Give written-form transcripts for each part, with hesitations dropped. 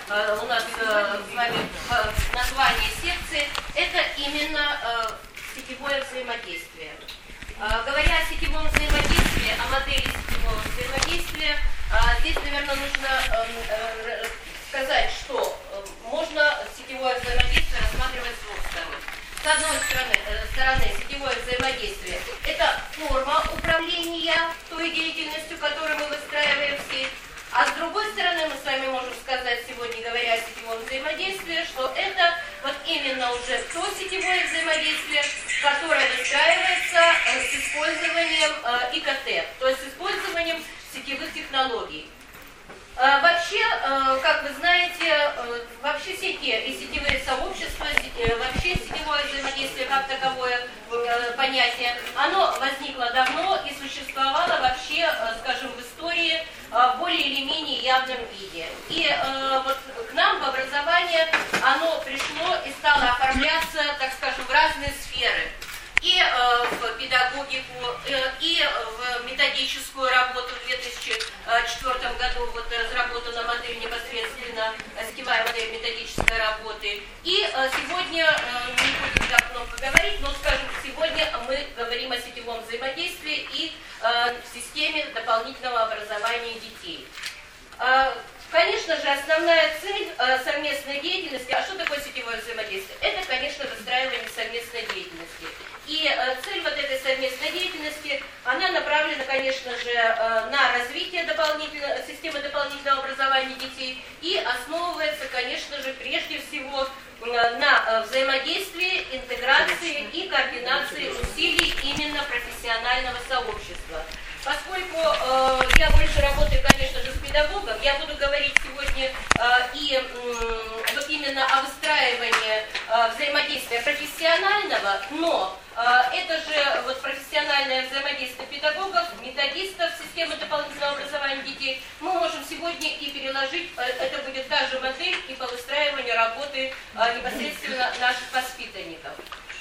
у нас с вами название секции, это именно сетевое взаимодействие. Говоря о сетевом взаимодействии, о модели сетевого взаимодействия, здесь, наверное, нужно сказать, что можно сетевое взаимодействие рассматривать с двух сторон. С одной стороны, сетевое взаимодействие – это форма управления той деятельностью, которую мы выстраиваем в сеть. А с другой стороны, мы с вами можем сказать сегодня, говоря о сетевом взаимодействии, что это вот именно уже то сетевое взаимодействие, которое выстраивается с использованием ИКТ, то есть с использованием сетевых технологий. Вообще, как вы знаете, вообще сети и сетевые сообщества, вообще сетевое взаимодействие как таковое понятие, оно возникло давно и существовало вообще, скажем, в истории в более или менее явном виде. И вот к нам в образование оно пришло и стало оформляться, так скажем, в разные сферы. И в педагогику, и в методическую работу. В 2004 году вот разработана модель непосредственно, сетевая модель методической работы. И сегодня, не будем так много говорить, но, скажем, сегодня мы говорим о сетевом взаимодействии и в системе дополнительного образования детей. Конечно же, основная цель совместной деятельности, а что такое сетевое взаимодействие? Это, конечно, выстраивание совместной деятельности. И цель вот этой совместной деятельности, она направлена, конечно же, на развитие системы дополнительного образования детей и основывается, конечно же, прежде всего на взаимодействии, интеграции и координации усилий именно профессионального сообщества. Поскольку я больше работаю, конечно же, с педагогом, я буду говорить сегодня и вот именно о выстраивании взаимодействия профессионального, но это же вот профессиональное взаимодействие педагогов, методистов системы дополнительного образования детей мы можем сегодня и переложить, это будет та же модель и по выстраиванию работы непосредственно наших воспитанников.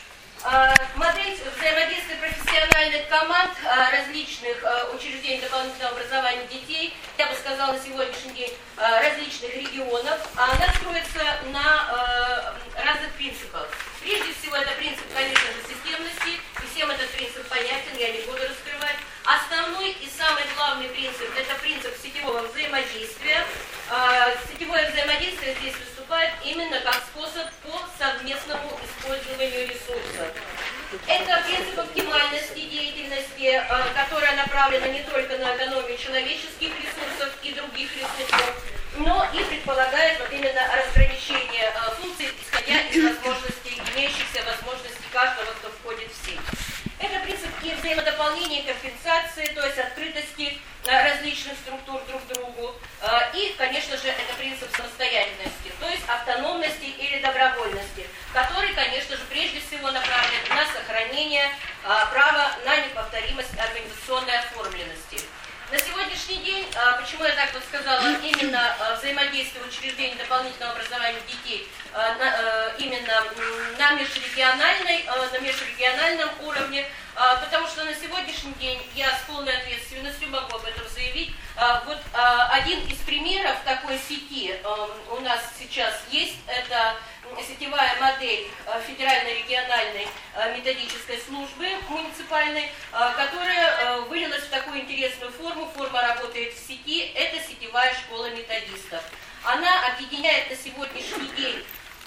Модель взаимодействия профессиональных команд различных учреждений дополнительного образования детей, я бы сказала на сегодняшний день различных регионов, она строится на разных принципах. Прежде всего, это принцип, конечно же, системности, и всем этот принцип понятен, я не буду раскрывать. Основной и самый главный принцип – это принцип сетевого взаимодействия. Сетевое взаимодействие здесь выступает именно как способ по совместному использованию ресурсов. Это принцип оптимальности деятельности, которая направлена не только на экономию человеческих ресурсов и других ресурсов, но и предполагает вот именно разграничение функций, исходя из возможностей, имеющихся возможностей каждого, кто входит в сеть. Это принцип и взаимодополнения, и компенсации, то есть открытости различных структур друг к другу. И, конечно же, это принцип самостоятельности, то есть автономности или добровольности, который, конечно же, прежде всего направлен на сохранение права на неповторимость организационной оформленности. На сегодняшний день, почему я так вот сказала, именно взаимодействие учреждений дополнительного образования детей именно на межрегиональном уровне, потому что на сегодняшний день я с полной ответственностью могу об этом заявить. Вот один из примеров такой сети у нас сейчас есть, это сетевая модель федеральной региональной методической службы муниципальной, которая вылилась в такую интересную форму. Форма работает в сети, это сетевая школа методистов. Она объединяет на сегодняшний день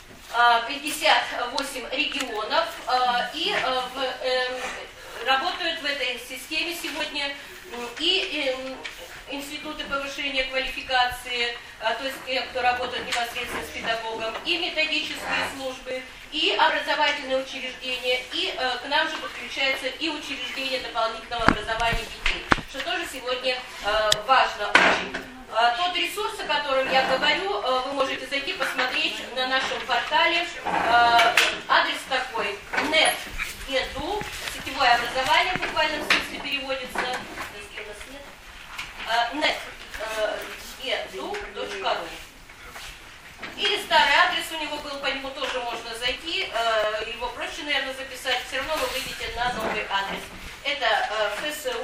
58 регионов и работают в этой системе сегодня и институты повышения квалификации, то есть те, кто работает непосредственно с педагогом, и методические службы, и образовательные учреждения, и к нам же подключаются и учреждения дополнительного образования детей, что тоже сегодня важно очень. Тот ресурс, о котором я говорю, вы можете зайти посмотреть на нашем портале. Адрес такой: net.edu, сетевое образование в буквальном смысле переводится. net.edu.ru. Или старый адрес у него был, по нему тоже можно зайти, его проще, наверное, записать, все равно вы выйдете на новый адрес. Это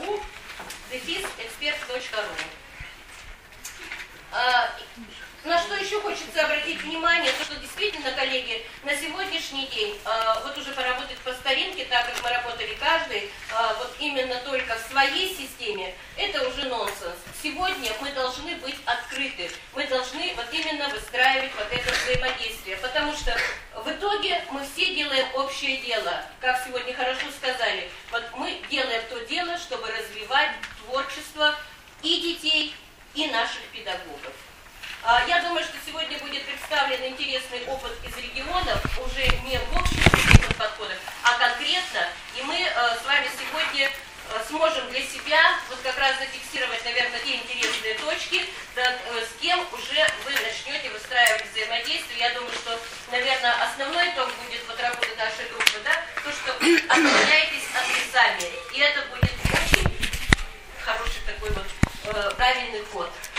fsu-expert.ru. На что еще хочется обратить внимание, то, что действительно, коллеги, на сегодняшний день, вот уже поработать по старинке, так как мы работали каждый, вот именно только в своей системе, это уже нонсенс. Сегодня мы должны быть открыты, мы должны вот именно выстраивать вот это взаимодействие, потому что в итоге мы все делаем общее дело, как сегодня хорошо сказали, вот мы делаем то дело, чтобы развивать творчество и детей, и наших педагогов. Я думаю, что сегодня будет представлен интересный опыт из регионов, уже не в общих подходах, а конкретно, и мы с вами сегодня сможем для себя вот как раз зафиксировать, наверное, те интересные точки, да, с кем уже вы начнете выстраивать взаимодействие. Я думаю, что, наверное, основной итог будет вот работы нашей группы, да, то, что определяетесь адресами, и это будет очень хороший такой вот правильный ход.